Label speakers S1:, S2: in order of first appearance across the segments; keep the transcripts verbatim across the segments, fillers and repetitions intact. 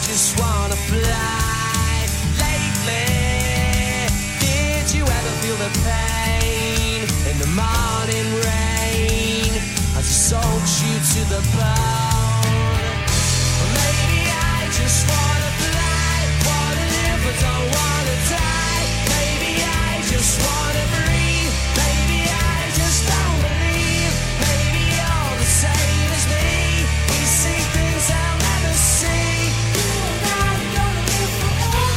S1: just wanna fly. Lately, did you ever feel the pain in the morning rain as it soaks you to the bone? Or maybe I just wanna fly, wanna live but don't wanna die. Maybe I just wanna breathe. Maybe I just don't believe. Maybe you're the same as me. We see things I'll never see. You and I are gonna live forever.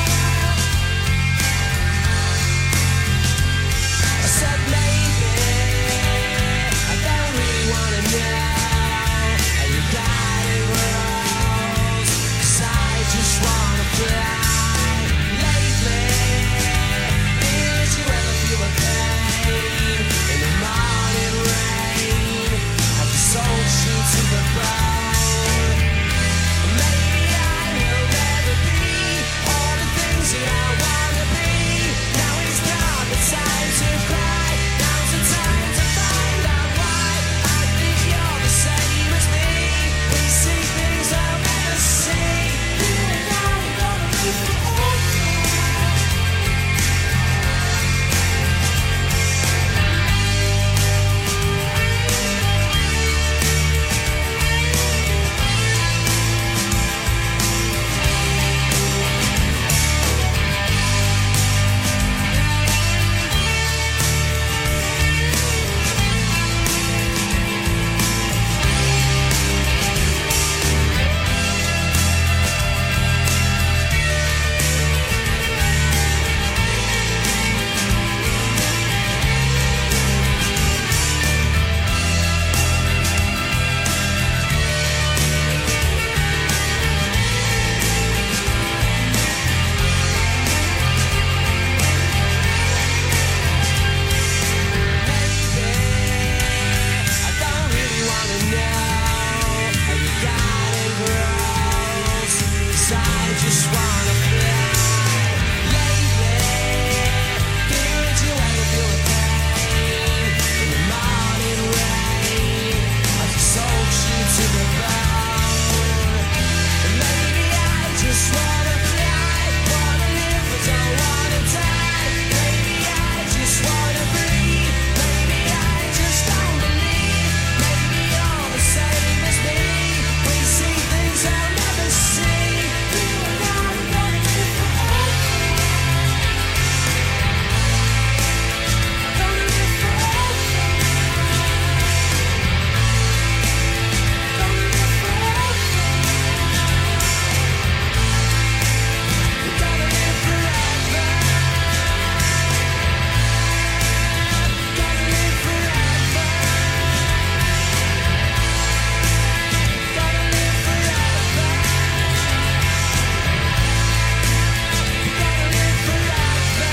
S1: I said maybe I don't really wanna know how you got it rose, 'cause I just wanna fly. Lately, did you ever feel the pain in the morning rain as it soaks you to the bone? Maybe I will never be all the things that I wanna be. Now it's not the time to cry. Now's the time to find out why. I think you're the same as me. We see things I'll never see. You and I are gonna live forever. I don't really wanna know how you got it rose, 'cause I just wanna fly. Lately, did you ever feel the pain in the morning rain as it soaks you to the bone? And maybe I just wanna fly, wanna live but don't wanna die. Maybe I just wanna breathe. Maybe I just don't believe. Maybe you're the same as me. We see things I'll never see. You and I are gonna live forever. Gonna live forever. Gonna live forever. Gonna live forever. Gonna live forever. Gotta live forever. Gotta live forever.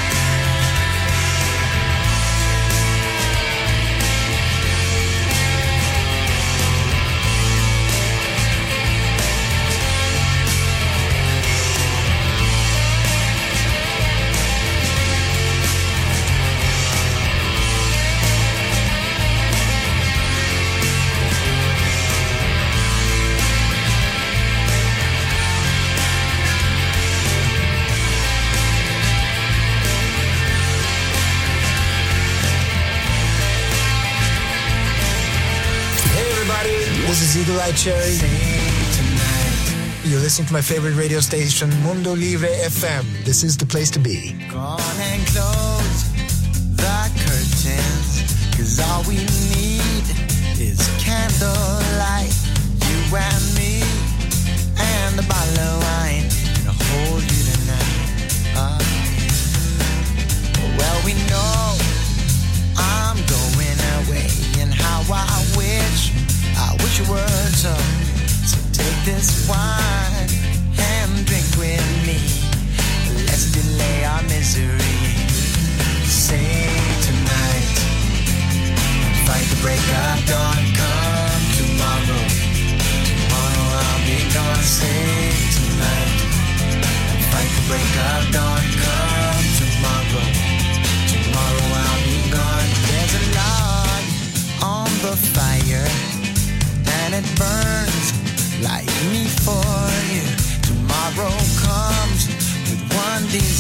S2: Hey everybody, this is Eagle Eye Cherry. You're listening to my favorite radio station, Mundo Libre F M. This is the place to be.
S3: Go on and close the curtains, 'cause all we need is candlelight. You and me, and a bottle of wine, gonna hold you tonight. Oh, well, we know I'm going away, and how I wish, I wish you were so. So take this wine and drink with me. Let's delay our misery. Say tonight, fight the break of dawn. Come tomorrow, tomorrow I'll be gone. Say tonight, fight the break of dawn. Come tomorrow, tomorrow I'll be gone. There's a log on the fire, and it burns like me for you. Tomorrow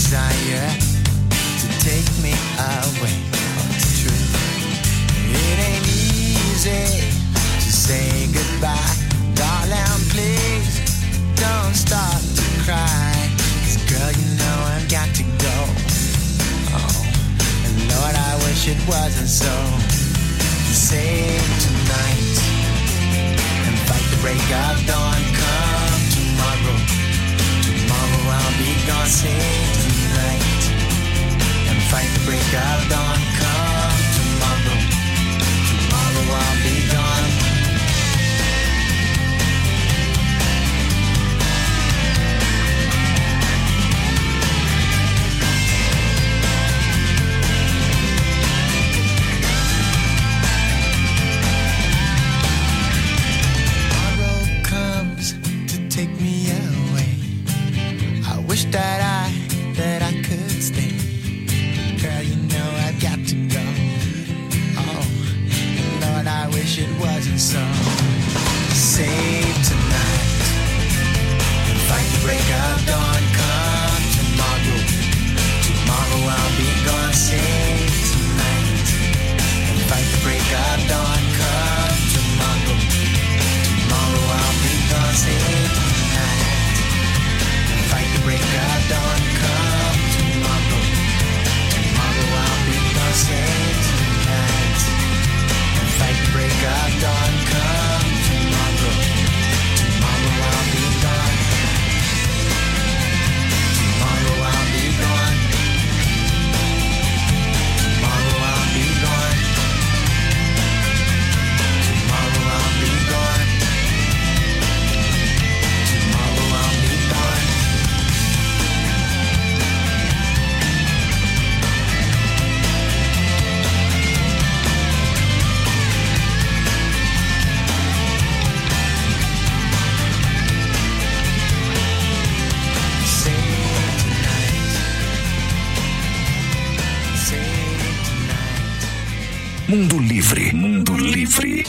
S3: desire to take me away from the truth. It ain't easy to say goodbye, darling, please don't start to cry, 'cause girl, you know I've got to go. Oh, and Lord, I wish it wasn't so. Save tonight and fight the break of dawn. Come tomorrow, tomorrow I'll be gone. Save tonight and fight the break of dawn. Come tomorrow, tomorrow I'll be gone. That I, that I could stay. Girl, you know I've got to go. Oh, Lord, I wish it wasn't so. Save tonight and fight the break of dawn. Come tomorrow, tomorrow I'll be gone. Save tonight and fight the break of dawn. Come tomorrow, tomorrow I'll be gone. Save tonight. Fight the break of dawn, come tomorrow. Tomorrow I'll be gone, save tonight. And fight the break of dawn, come tomorrow. Tomorrow I'll be gone. Tomorrow I'll be gone. Tomorrow I'll be gone. Tomorrow I'll be gone. Tomorrow I'll be gone.
S4: Mundo Livre, Mundo Livre.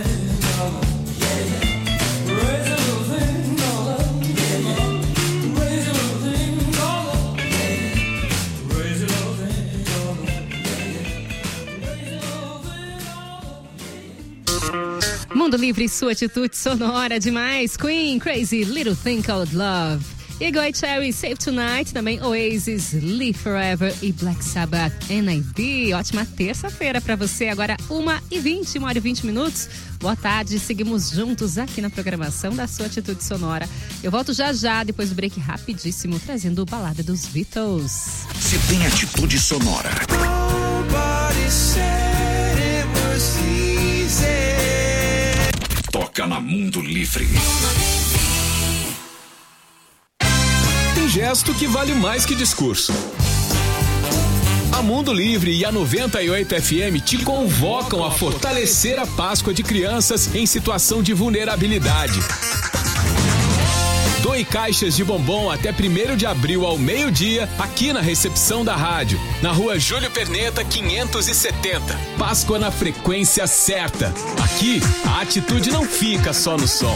S1: Raise
S5: Livre, sua atitude sonora demais. Queen, Crazy Little Thing Called Love. Eagle Eye Cherry, Save Tonight. Também Oasis, Live Forever e Black Sabbath, N I D. Ótima terça-feira pra você. Agora uma e vinte, uma hora e vinte minutos. Boa tarde, seguimos juntos aqui na programação da sua atitude sonora. Eu volto já já, depois do break rapidíssimo, trazendo o Balada dos Beatles.
S4: Se tem atitude sonora. Toca na Mundo Livre.
S6: Tem gesto que vale mais que discurso. A Mundo Livre e a noventa e oito F M te convocam a fortalecer a Páscoa de crianças em situação de vulnerabilidade. Doe caixas de bombom até primeiro de abril ao meio-dia, aqui na recepção da rádio, na rua Júlio Perneta, quinhentos e setenta. Páscoa na frequência certa. Aqui, a atitude não fica só no som.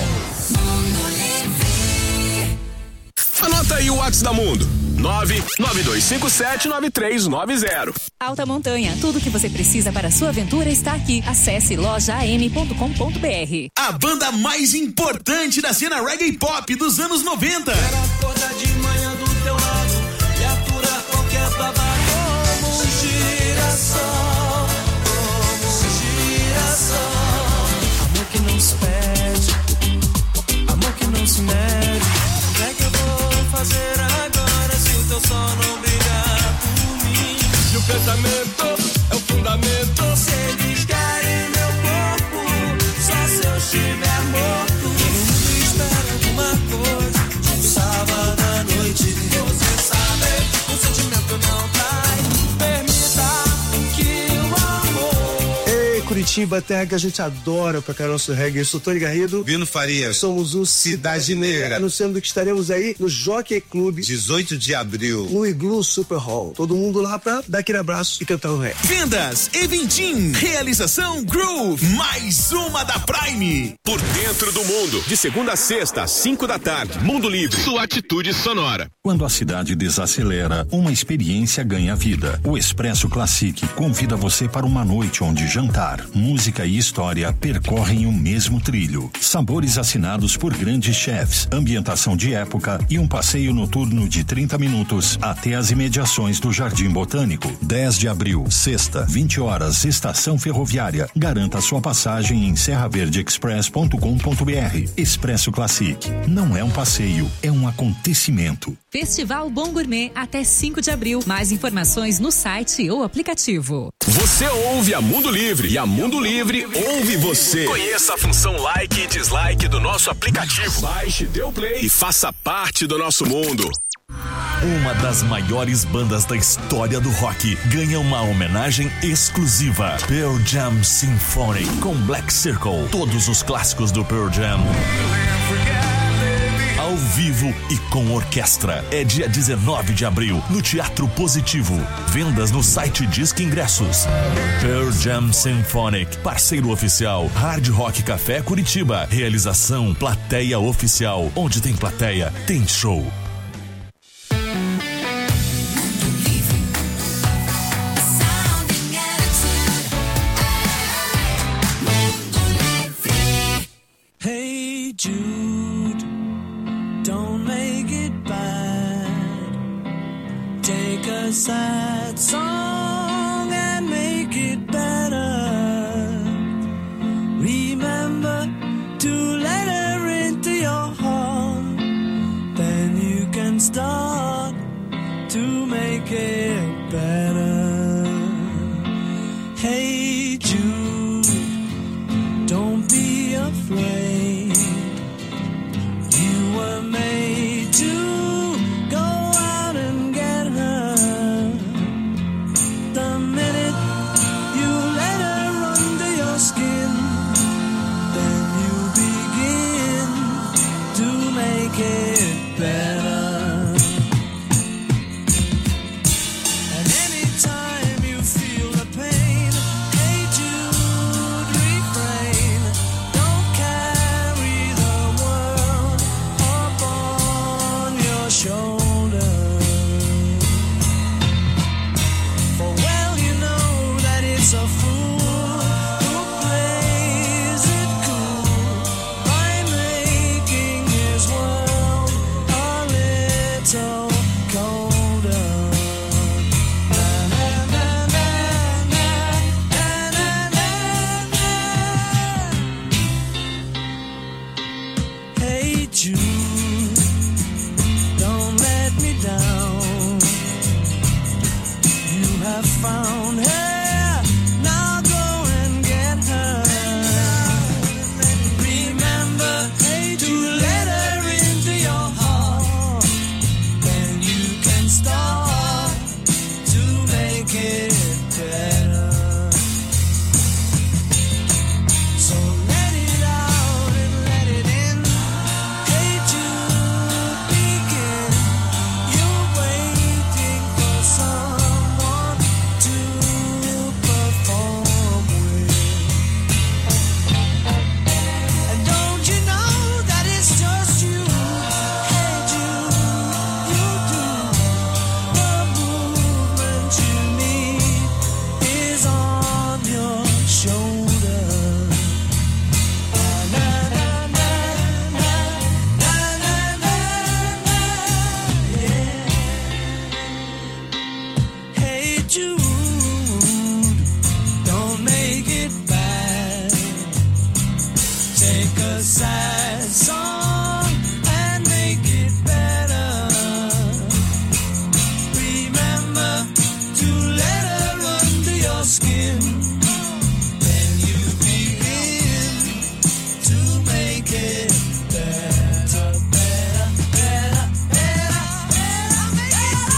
S6: Anota aí o WhatsApp da Mundo. nove nove dois cinco sete nove três nove zero.
S7: Alta Montanha, tudo que você precisa para a sua aventura está aqui. Acesse loja a m ponto com ponto b r.
S8: A banda mais importante da cena reggae pop dos anos noventa.
S1: Quero acordar de manhã do teu lado e aturar qualquer babado. Como um girassol, como um girassol. Amor que não se perde, amor que não se mede. O que é que eu vou fazer agora se o teu sol não brilhar por mim?
S6: E o pensamento é o fundamento.
S1: Se eles querem meu corpo, só se eu estiver morto. Todo mundo espera alguma coisa, um sábado à noite. Você sabe, o sentimento não trai. Permita que o amor.
S9: Ei, Curitiba, terra que a gente adora pra caramba nosso reggae. Eu sou Tony Garrido.
S10: Vino Farias.
S9: Somos o
S10: Cidade Negra.
S9: Anunciando que estaremos aí no Jockey Club.
S10: dezoito de abril.
S9: No Igloo Super Hall. Todo mundo lá pra dar aquele abraço e cantar o ré.
S8: Vendas Eventim. Realização Groove. Mais uma da Prime.
S6: Por dentro do mundo, de segunda a sexta, às cinco da tarde. Mundo Livre, sua atitude sonora.
S4: Quando a cidade desacelera, uma experiência ganha vida. O Expresso Classic convida você para uma noite onde jantar, música e história percorrem o mesmo trilho. Sabores assinados por grandes chefs, ambientação de época e um passeio noturno de trinta minutos até as imediações do Jardim Botânico. dez de abril, sexta, vinte horas, Estação Ferroviária. Garanta sua passagem em serra verde express ponto com ponto b r. Expresso Classic. Não é um passeio, é um acontecimento.
S7: Festival Bom Gourmet até cinco de abril. Mais informações no site ou aplicativo.
S6: Você ouve a Mundo Livre e a Mundo Livre ouve você. Conheça a função like e dislike do nosso aplicativo. Baixe, dê o play e faça parte do nosso mundo.
S8: Uma das maiores bandas da história do rock ganha uma homenagem exclusiva. Pearl Jam Symphony com Black Circle. Todos os clássicos do Pearl Jam ao vivo e com orquestra. É dia dezenove de abril no Teatro Positivo. Vendas no site Disque Ingressos. Pearl Jam Symphonic, parceiro oficial Hard Rock Café Curitiba. Realização Plateia Oficial. Onde tem plateia, tem show.
S1: Hey Jude, don't make it bad. Take a sad song and make it better. Remember to let her into your heart. Then you can start to make it better. Hey Jude, don't be afraid. You were made to go out and get her.
S3: Jude, don't let me down. You have found her, now go and get her. Remember to let her into your heart, then you can start to make it better. So let it out and let it in. Hey Jude, begin. You're waiting for someone to perform with. And don't you know that it's just you? Hey Jude, you do. The movement you need is on your shoulder. Na, na, na, na, na, na, na, na, yeah. Hey Jude, don't make it bad. Take a sad song and make it better. Remember to let her under your skin. Then you begin to make it better, better, better, better, better, better.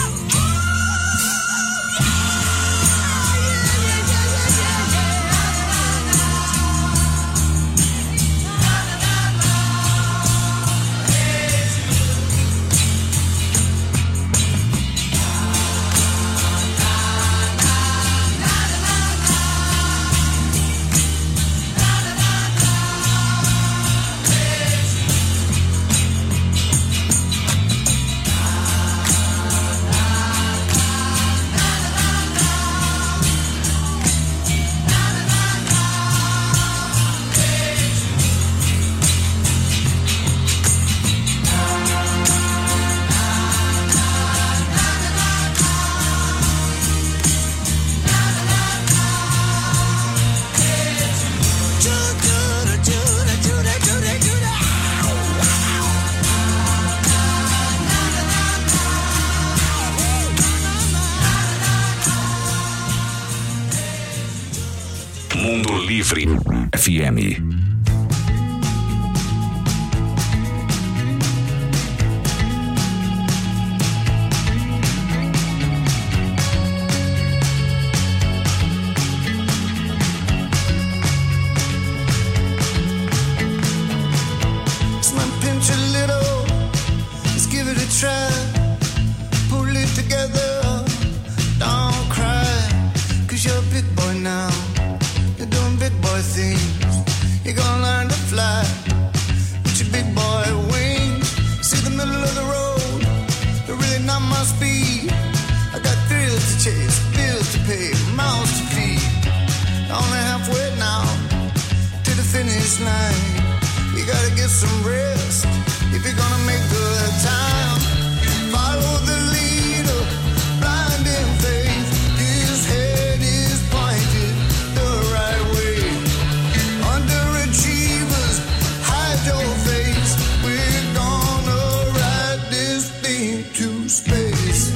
S11: Mundo Livre F M.
S3: Come on, pinch a little, let's give it a try. Pull it together, don't cry. Cause you're a big boy now, you're doing big boy things. You're gonna learn to fly with your big boy wings. See the middle of the road, but really not my speed. I got thrills to chase, bills to pay, mouths to feed. Only halfway now to the finish line. You gotta get some rest if you're gonna make good time. Follow the leader, blind in faith. His head is pointed the right way. Underachievers, hide your face. We're gonna ride this thing to space.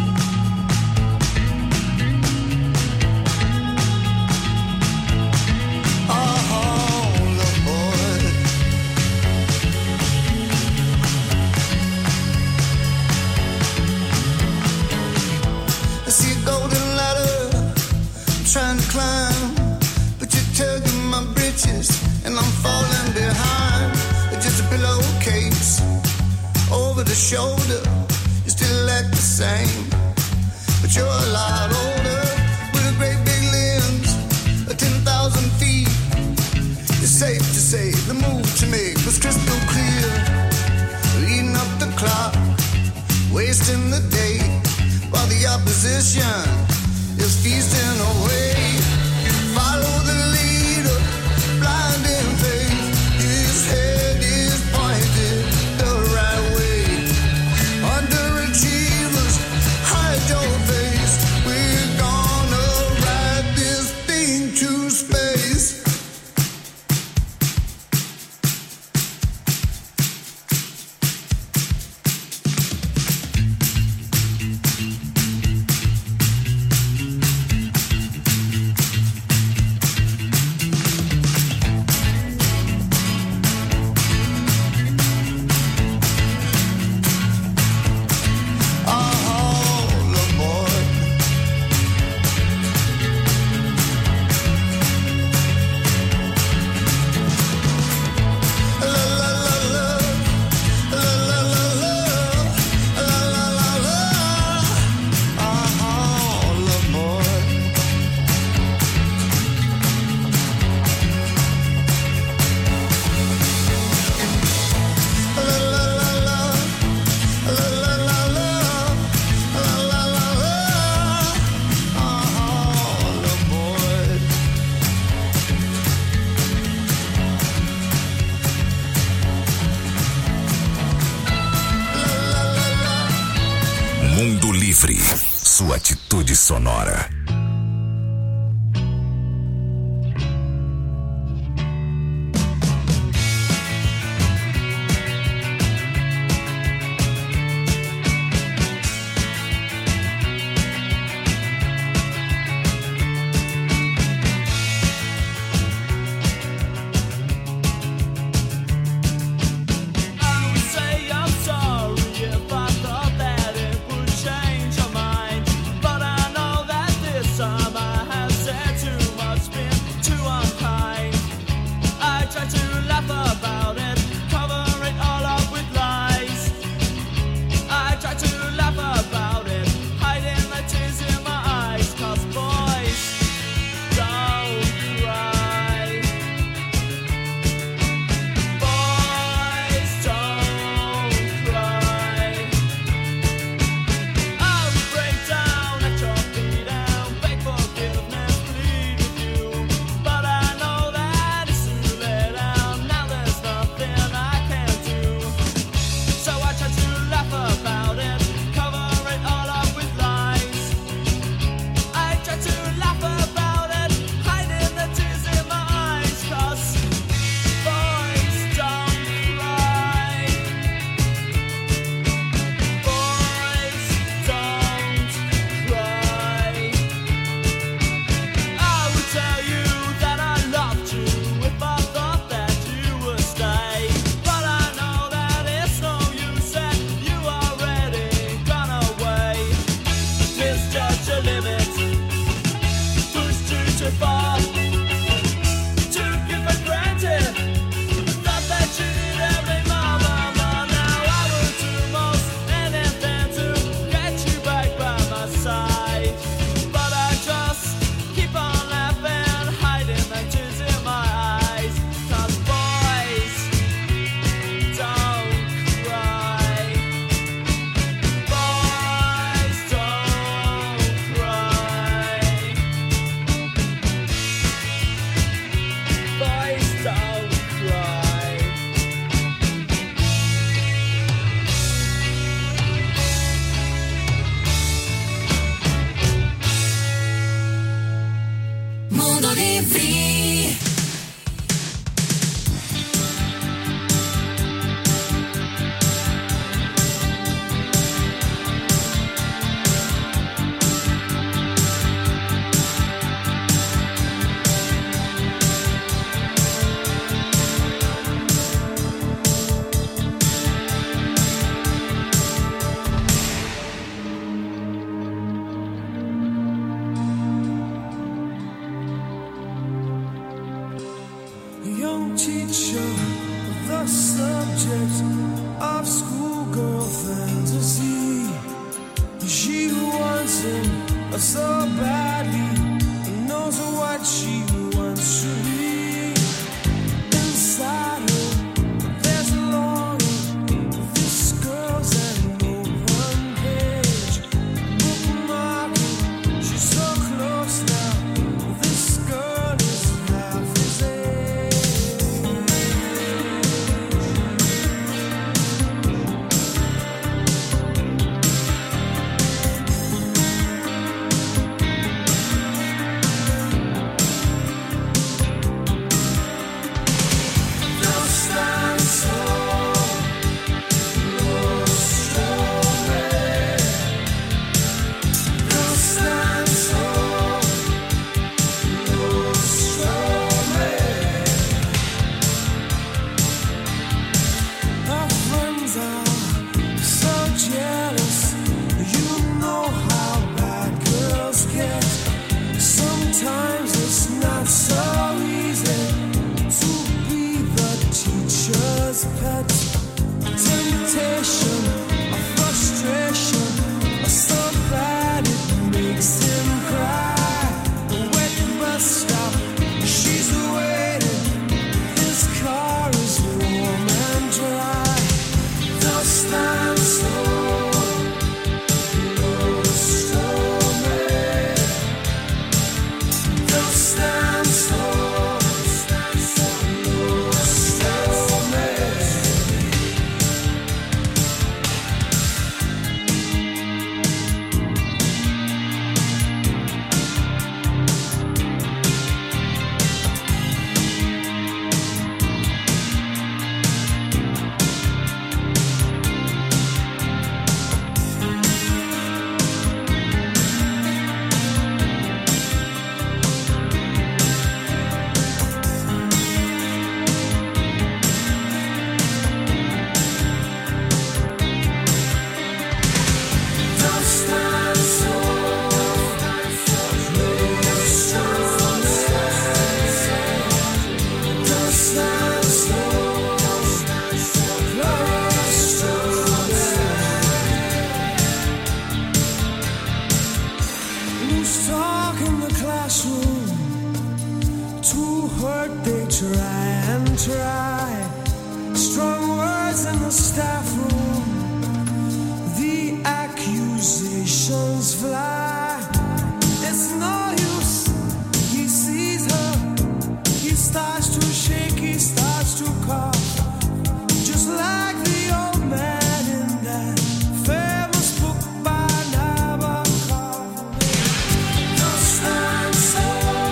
S3: Oh, the boy. I see a golden ladder, I'm trying to climb, but you're tugging my britches, and I'm falling behind. It's just a pillowcase over the shoulder. You still act the same, but you're a lot older, with a great big limbs, a ten thousand feet. It's safe to say the move to make was crystal clear. Leading up the clock, wasting the day, while the opposition is feasting away. Follow the leader, blind in faith. His head is pointed the right way. Underachievers, hide your face. We're
S8: Mundo Livre, sua atitude sonora.
S1: in the staff room, the accusations fly. It's no use, he sees her, he starts to shake, he starts to cough, just like the old man in that famous book by Nabokov. Don't stand so.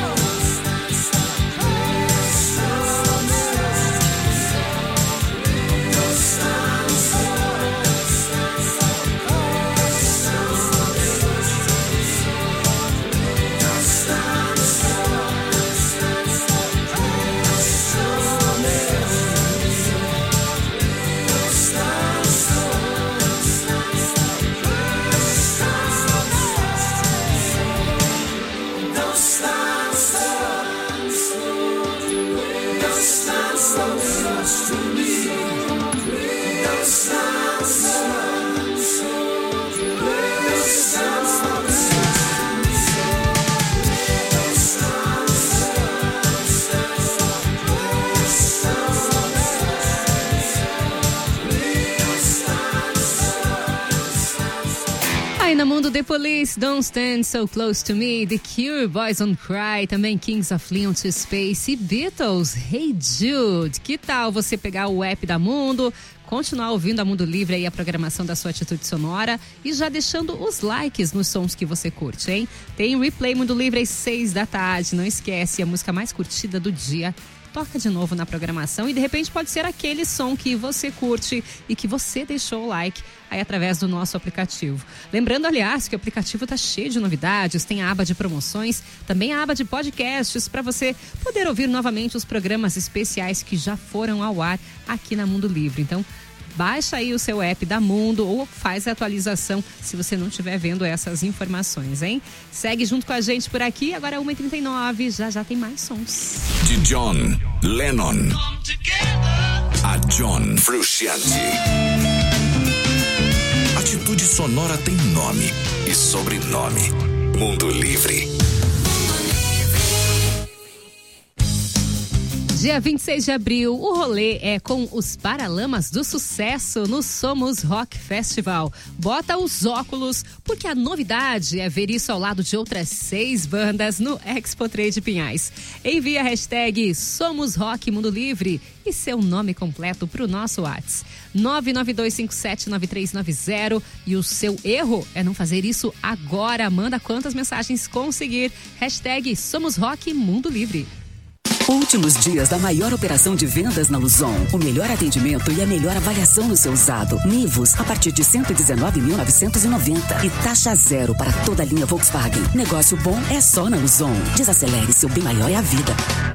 S5: Aí na Mundo The Police, Don't Stand So Close To Me, The Cure, Boys Don't Cry, também Kings of Leon to Space e Beatles, Hey Jude. Que tal você pegar o app da Mundo, continuar ouvindo a Mundo Livre aí, a programação da sua atitude sonora e já deixando os likes nos sons que você curte, hein? Tem replay Mundo Livre às seis da tarde, não esquece, a música mais curtida do dia toca de novo na programação e de repente pode ser aquele som que você curte e que você deixou o like aí através do nosso aplicativo. Lembrando, aliás, que o aplicativo está cheio de novidades, tem a aba de promoções, também a aba de podcasts para você poder ouvir novamente os programas especiais que já foram ao ar aqui na Mundo Livre. Então, baixa aí o seu app da Mundo ou faz a atualização se você não estiver vendo essas informações, hein? Segue junto com a gente por aqui, agora é uma e trinta e nove, já já tem mais sons.
S11: De John Lennon a John Frusciante. Atitude sonora tem nome e sobrenome. Mundo Livre.
S5: Dia vinte e seis de abril, o rolê é com os Paralamas do Sucesso no Somos Rock Festival. Bota os óculos, porque a novidade é ver isso ao lado de outras seis bandas no Expo Trade Pinhais. Envie a hashtag Somos Rock Mundo Livre e seu nome completo para o nosso WhatsApp. nove nove dois cinco sete nove três nove zero e o seu erro é não fazer isso agora. Manda quantas mensagens conseguir. Hashtag Somos Rock Mundo Livre.
S12: Últimos dias da maior operação de vendas na Luzon. O melhor atendimento e a melhor avaliação no seu usado. Nivus, a partir de cento e dezenove mil novecentos e noventa. E taxa zero para toda a linha Volkswagen. Negócio bom é só na Luzon. Desacelere, seu bem maior é a vida.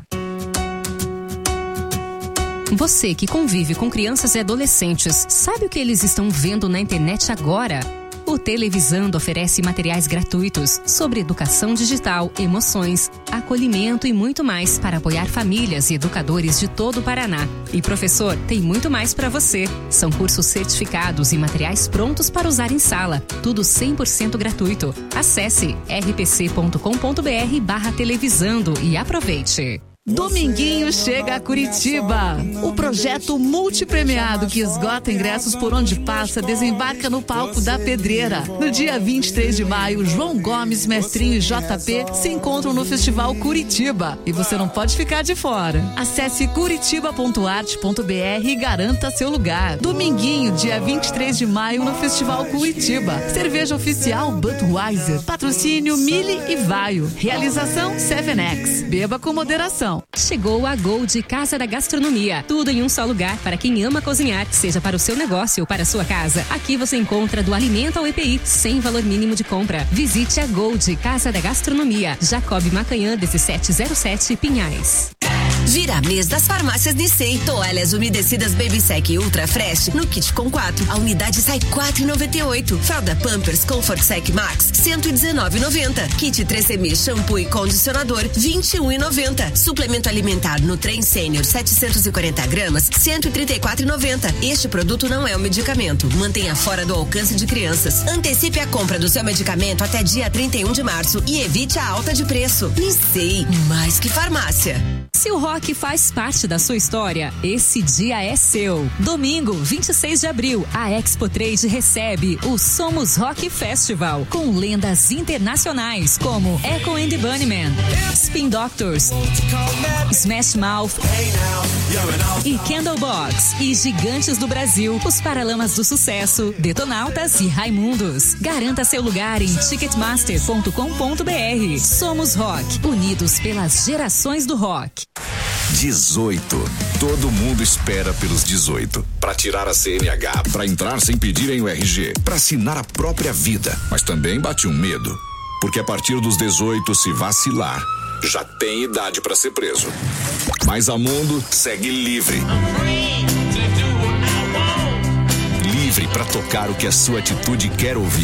S5: Você que convive com crianças e adolescentes, sabe o que eles estão vendo na internet agora? O Televisando oferece materiais gratuitos sobre educação digital, emoções, acolhimento e muito mais para apoiar famílias e educadores de todo o Paraná. E professor, tem muito mais para você. São cursos certificados e materiais prontos para usar em sala. Tudo cem por cento gratuito. Acesse r p c ponto com ponto b r barra televisando e aproveite.
S13: Dominguinho chega a Curitiba. O projeto multipremiado que esgota ingressos por onde passa desembarca no palco da Pedreira. No dia vinte e três de maio, João Gomes, Mestrinho e J P se encontram no Festival Curitiba. E você não pode ficar de fora. Acesse curitiba ponto arte ponto b r e garanta seu lugar. Dominguinho, dia vinte e três de maio, no Festival Curitiba. Cerveja oficial Budweiser. Patrocínio Mille e Vaio. Realização seven X. Beba com moderação.
S5: Chegou a Gold Casa da Gastronomia. Tudo em um só lugar para quem ama cozinhar, seja para o seu negócio ou para a sua casa. Aqui você encontra do alimento ao E P I, sem valor mínimo de compra. Visite a Gold Casa da Gastronomia. Jacob Macanhã, dezessete zero sete, Pinhais.
S14: Vira mês das farmácias Nissei. Toalhas umedecidas Baby Sec Ultra Fresh no kit com quatro. A unidade sai quatro reais e noventa e oito centavos. Fralda Pampers Comfort Sec Max cento e dezenove reais e noventa centavos. Kit três M shampoo e condicionador vinte e um reais e noventa centavos. Suplemento alimentar Nutren Senior setecentos e quarenta gramas cento e trinta e quatro reais e noventa centavos. Este produto não é um medicamento. Mantenha fora do alcance de crianças. Antecipe a compra do seu medicamento até dia trinta e um de março e evite a alta de preço. Nissei, mais que farmácia.
S5: Se o
S7: rock faz parte da sua história, esse dia é seu. Domingo, vinte e seis de abril, a Expo Trade recebe o Somos Rock Festival, com lendas internacionais como Echo and the Bunnymen, Spin Doctors, Smash Mouth e Candlebox, e gigantes do Brasil, os Paralamas do Sucesso, Detonautas e Raimundos. Garanta seu lugar em ticketmaster ponto com ponto br. Somos Rock, unidos pelas gerações do rock.
S11: dezoito. Todo mundo espera pelos dezoito. Para tirar a C N H, para entrar sem pedirem o R G, para assinar a própria vida. Mas também bate um medo. Porque a partir dos dezoito, se vacilar, já tem idade para ser preso. Mas a Mundo segue livre. Livre para tocar o que a sua atitude quer ouvir.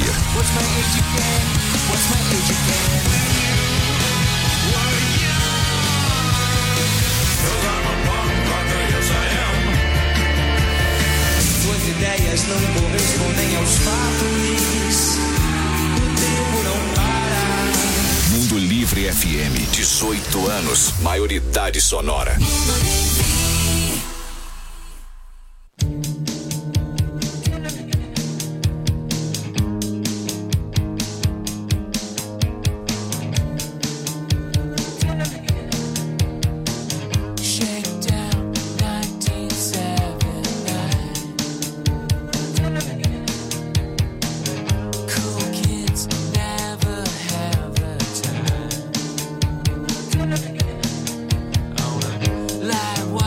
S3: Suas ideias não correspondem aos fatos. O tempo não para.
S11: Mundo Livre F M, dezoito anos, maioridade sonora.
S1: Light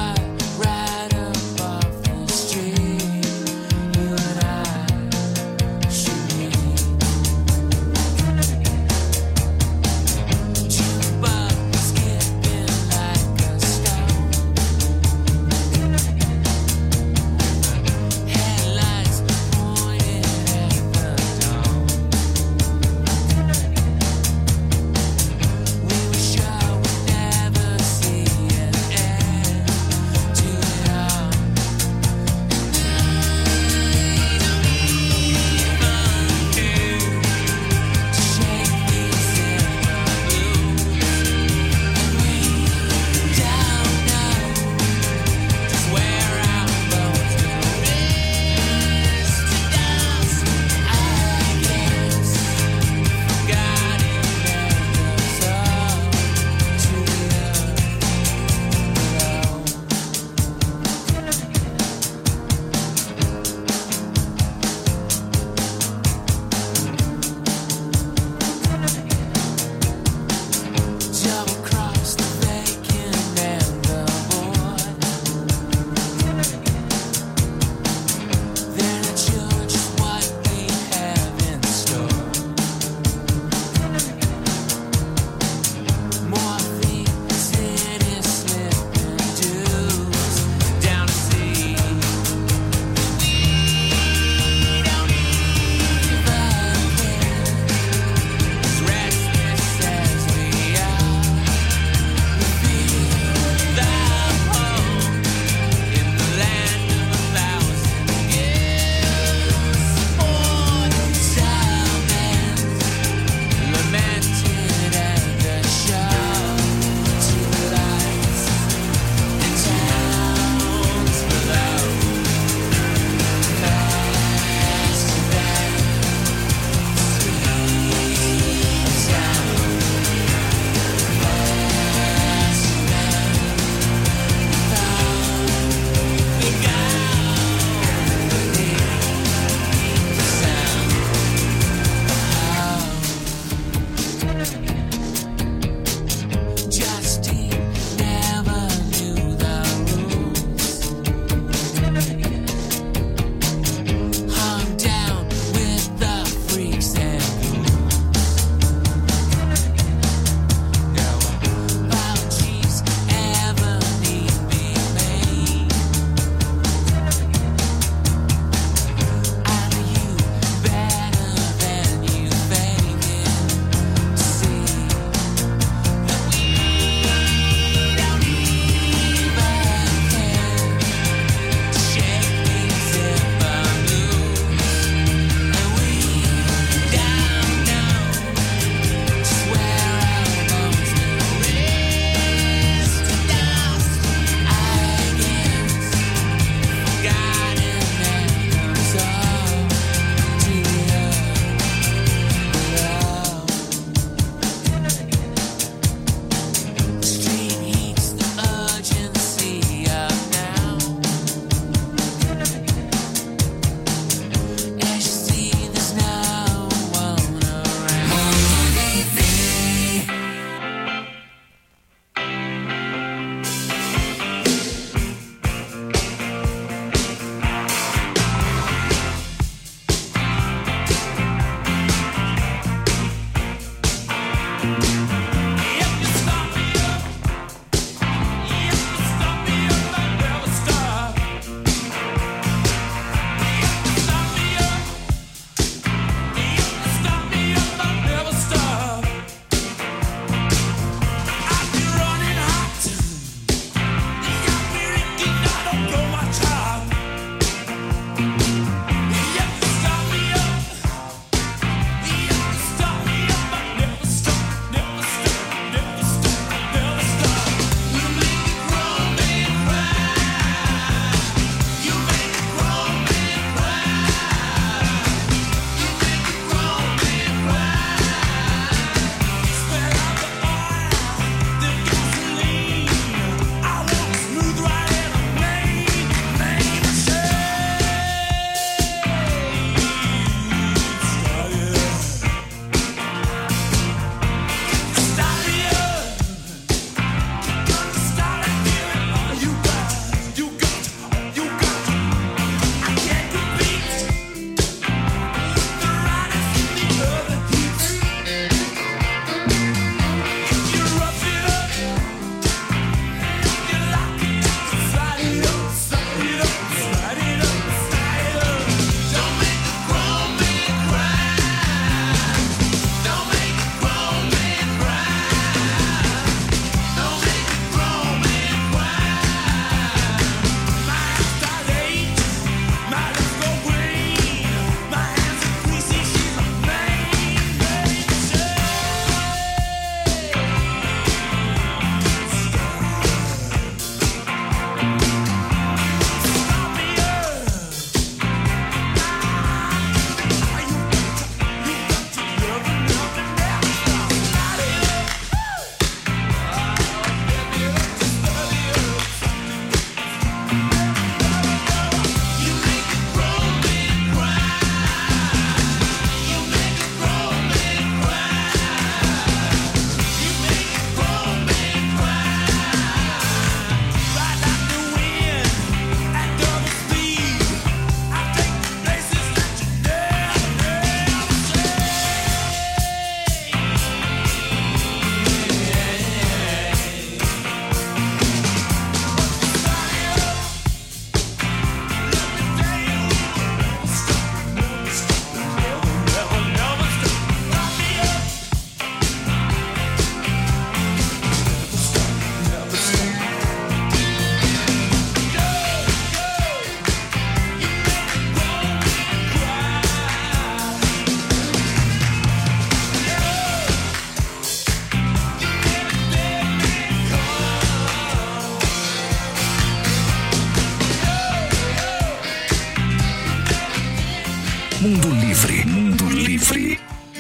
S11: Mundo Livre. Mundo Livre.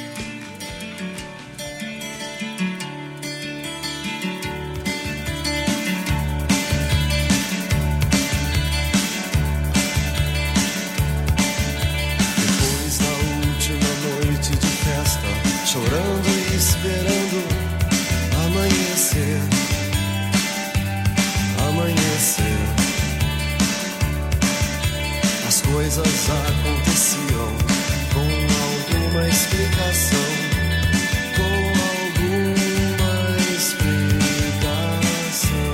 S3: Depois da última noite de festa, chorando e esperando amanhecer, amanhecer. As coisas aconteciam com alguma explicação, com alguma explicação.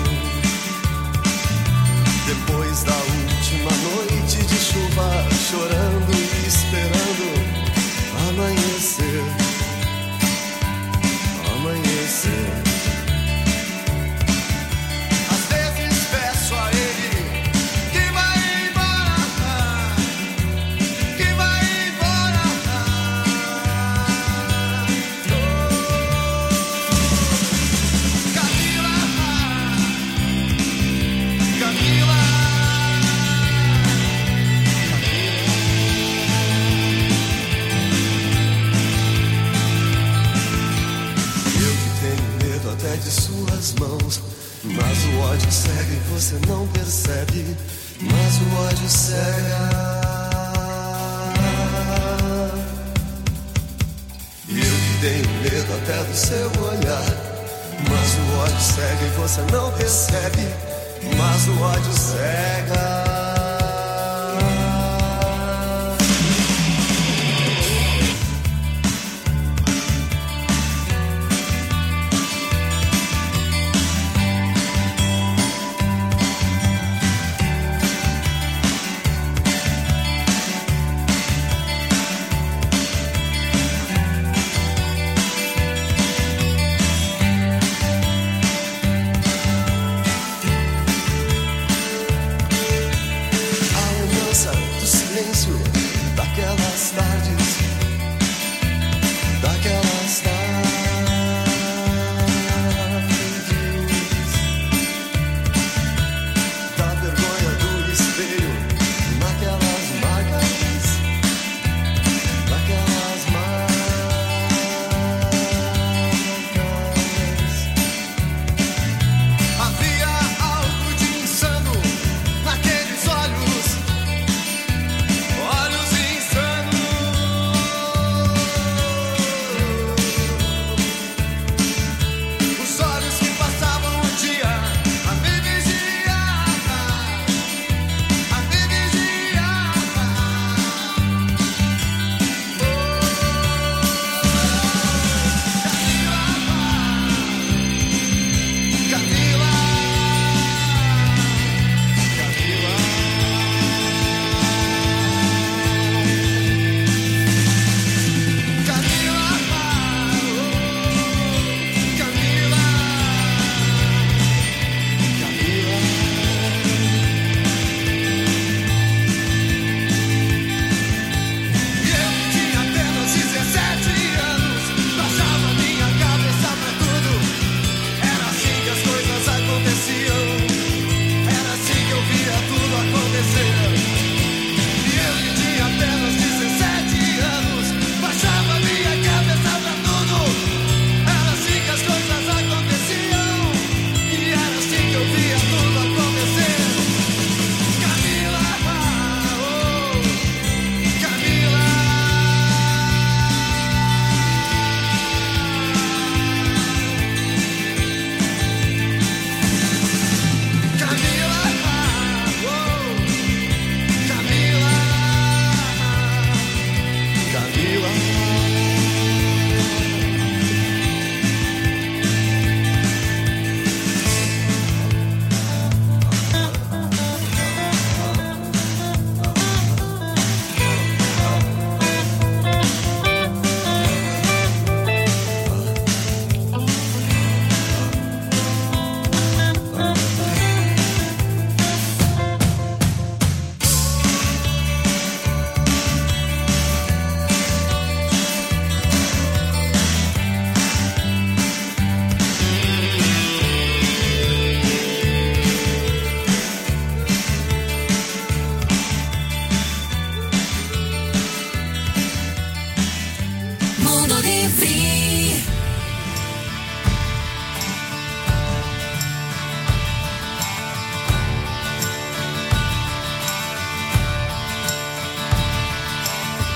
S3: Depois da última noite de chuva, chorando e esperando amanhecer, amanhecer. Às vezes peço a ele que vai embora, que vai embora. Oh, Camila, Camila. Eu que tenho medo até de suas mãos, mas o ódio cega e você não percebe, mas o ódio cega. Eu que tenho medo até do seu olhar, mas o ódio cega e você não percebe, mas o ódio cega.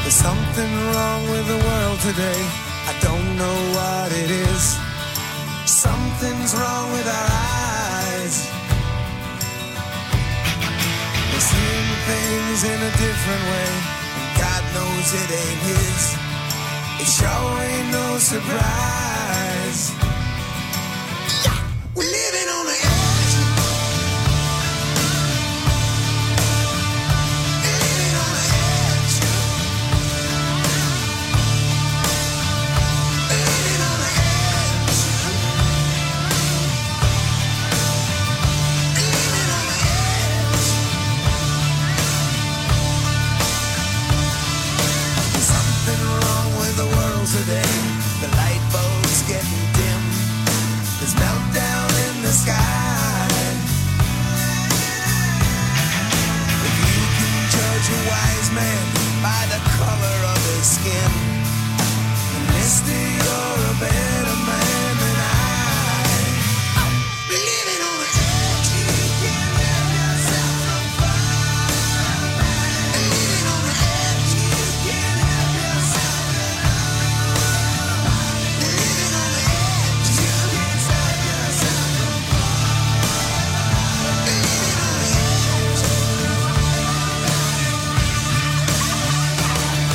S3: There's something wrong with the world today. I don't know what it is. Something's wrong with our eyes. We're seeing things in a different way, and God knows it ain't his. It sure ain't no surprise. Yeah, we're living on the edge. Living on the edge. Living on the edge. Living on the edge. There's something wrong with the world today. The light bulb's getting dim. There's meltdown in the sky. If you can judge a wise man by the color of his skin, then mister, you're a better man than I. Living on the edge, you can't let yourself on fire. Living on the edge, you can't help yourself at all. Living on the edge, you can't stop yourself from falling. Living on the edge.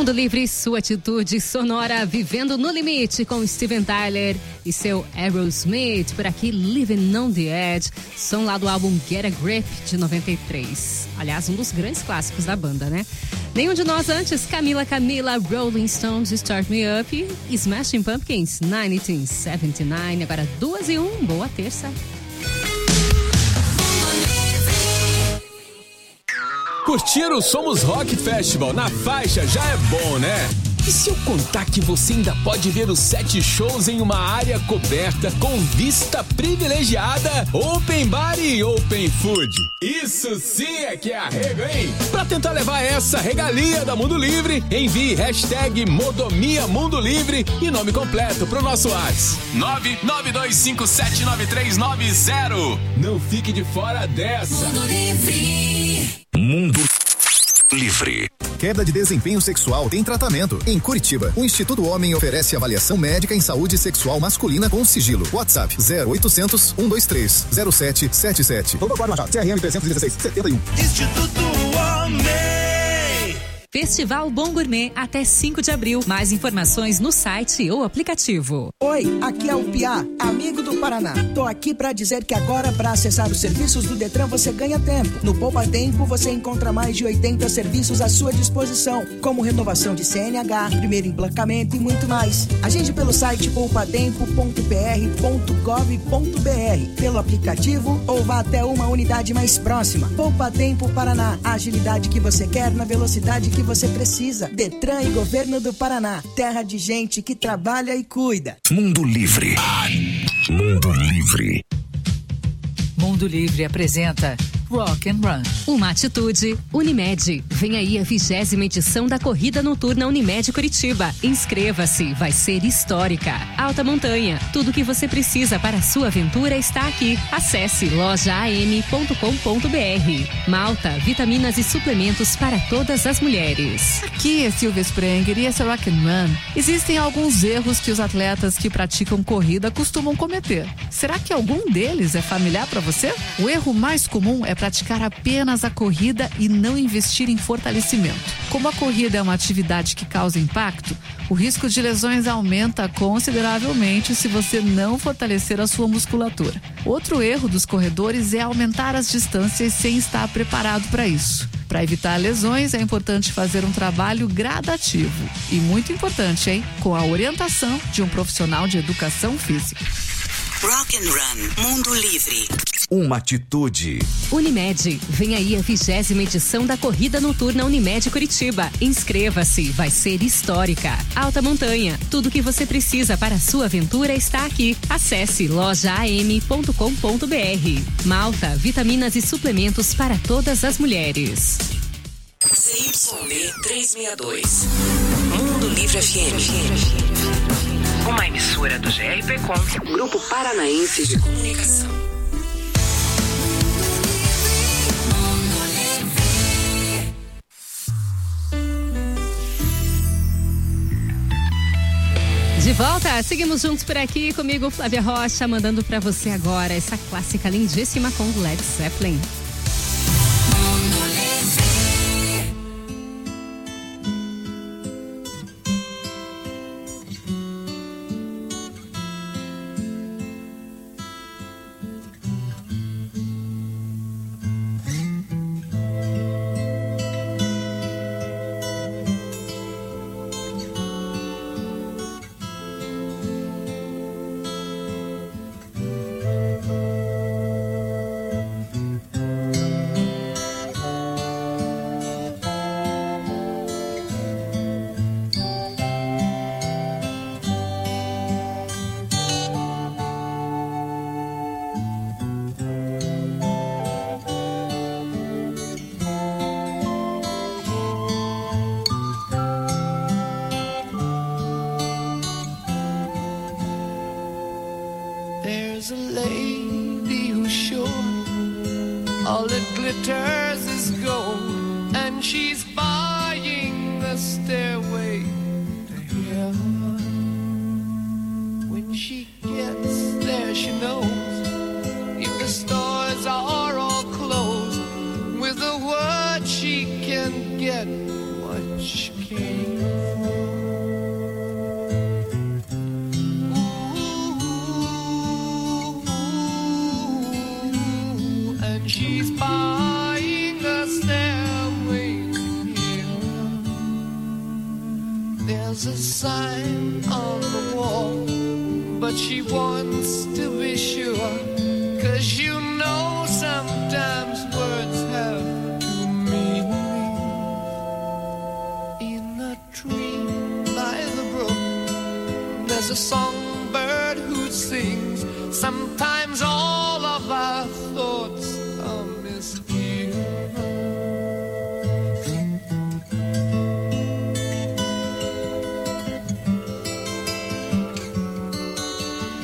S5: Mundo Livre, sua atitude sonora, vivendo no limite com Steven Tyler e seu Aerosmith. Por aqui, Living on the Edge, som lá do álbum Get a Grip de noventa e três. Aliás, um dos grandes clássicos da banda, né? Nenhum de nós antes, Camila Camila, Rolling Stones, Start Me Up e Smashing Pumpkins, mil novecentos e setenta e nove. Agora duas e um, boa terça.
S6: Curtir o Somos Rock Festival na faixa já é bom, né? E se eu contar que você ainda pode ver os sete shows em uma área coberta com vista privilegiada, open bar e open food? Isso sim é que é arrego, hein? Pra tentar levar essa regalia da Mundo Livre, envie hashtag Modomia Mundo Livre e nome completo pro nosso WhatsApp nove nove dois cinco sete nove três nove zero. Não fique de fora dessa.
S15: Mundo Livre.
S11: Mundo Livre.
S16: Queda de desempenho sexual tem tratamento. Em Curitiba, o Instituto Homem oferece avaliação médica em saúde sexual masculina com sigilo. WhatsApp zero oitocentos, cento e vinte e três, zero sete sete sete. C R M trezentos e dezesseis, setenta e um.
S3: Instituto Homem.
S7: Festival Bom Gourmet até cinco de abril. Mais informações no site ou aplicativo.
S17: Oi, aqui é o Piá, amigo do Paraná. Tô aqui pra dizer que agora, pra acessar os serviços do Detran, você ganha tempo. No Poupa Tempo, você encontra mais de oitenta serviços à sua disposição, como renovação de C N H, primeiro emplacamento e muito mais. Agende pelo site poupa tempo ponto p r ponto gov ponto b r, pelo aplicativo ou vá até uma unidade mais próxima. Poupa Tempo Paraná, a agilidade que você quer na velocidade que você precisa. Detran e Governo do Paraná, terra de gente que trabalha e cuida.
S11: Mundo Livre. Mundo Livre.
S7: Mundo Livre apresenta Rock and Run. Uma atitude, Unimed. Vem aí a vigésima edição da Corrida Noturna Unimed Curitiba. Inscreva-se, vai ser histórica. Alta montanha, tudo que você precisa para a sua aventura está aqui. Acesse loja a m ponto com ponto b r. Malta, vitaminas e suplementos para todas as mulheres.
S13: Aqui é Silvia Sprenger e esse é Rock and Run. Existem alguns erros que os atletas que praticam corrida costumam cometer. Será que algum deles é familiar para você? O erro mais comum é praticar apenas a corrida e não investir em fortalecimento. Como a corrida é uma atividade que causa impacto, o risco de lesões aumenta consideravelmente se você não fortalecer a sua musculatura. Outro erro dos corredores é aumentar as distâncias sem estar preparado para isso. Para evitar lesões, é importante fazer um trabalho gradativo e muito importante, hein? Com a orientação de um profissional de educação física.
S15: Rock and Run, Mundo Livre.
S11: Uma atitude.
S7: Unimed, vem aí a vigésima edição da Corrida Noturna Unimed Curitiba. Inscreva-se, vai ser histórica. Alta montanha, tudo que você precisa para a sua aventura está aqui. Acesse loja a m ponto com ponto b r. Malta, vitaminas e suplementos para todas as mulheres.
S15: C Y B trezentos e sessenta e dois. Mundo Livre F M. Uma emissora do G R P Com, Grupo Paranaense de Comunicação.
S5: De volta, seguimos juntos por aqui, comigo Flávia Rocha, mandando pra você agora essa clássica lindíssima com Led Zeppelin.
S3: There's a lady who's sure all that glitters is gold, and she's buying the stairway to heaven. When she gets there, she knows if the stores are all closed, with a word she can get what she came for.
S1: There's a sign on the wall, but she wants to be sure, 'cause you know sometimes words have two meanings. In a tree by the brook, there's a songbird who sings. Sometimes all of our